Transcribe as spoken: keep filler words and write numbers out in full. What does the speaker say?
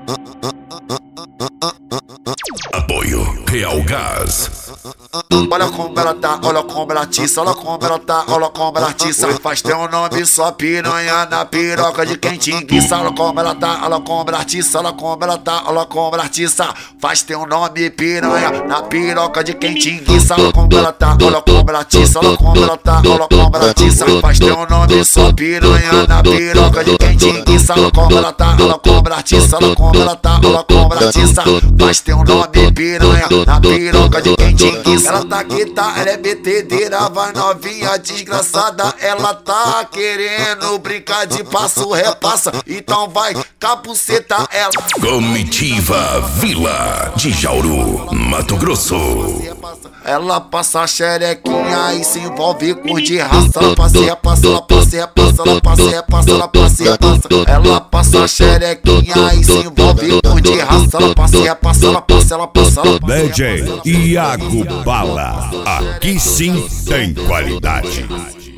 Apoio Real Gás. Olha como ela tá, olha como ela atiça, olha como ela tá, olha como ela atiça. Faz teu nome só piranha na piroca de quem te enguiça. Olha como ela tá, olha como ela atiça, olha como ela tá, olha como ela atiça. Faz teu nome piranha na piroca de quem te enguiça. Olha como ela tá, olha como ela atiça, olha como ela tá, olha como ela atiça. Faz teu nome só piranha na piroca de quem te enguiça. Olha como ela tá, olha como ela atiça, olha como ela tá, olha como ela atiça. Faz teu nome piranha na piroca de quem te enguiça. Ela tá que tá, ela é betedeira, vai novinha desgraçada. Ela tá querendo brincar de passo repassa, então vai capuceta ela. Comitiva Vila de Jauru, Mato Grosso. Ela passa a xerequinha e se envolve com de raça. Ela passa e repassa, ela passa e repassa, ela passa e repassa, ela passa e repassa. Ela passa a xerequinha e se envolve com de raça. Ela passa e repassa, ela passa, ela passa, ela passa. D J Iago Bala, aqui sim tem qualidade.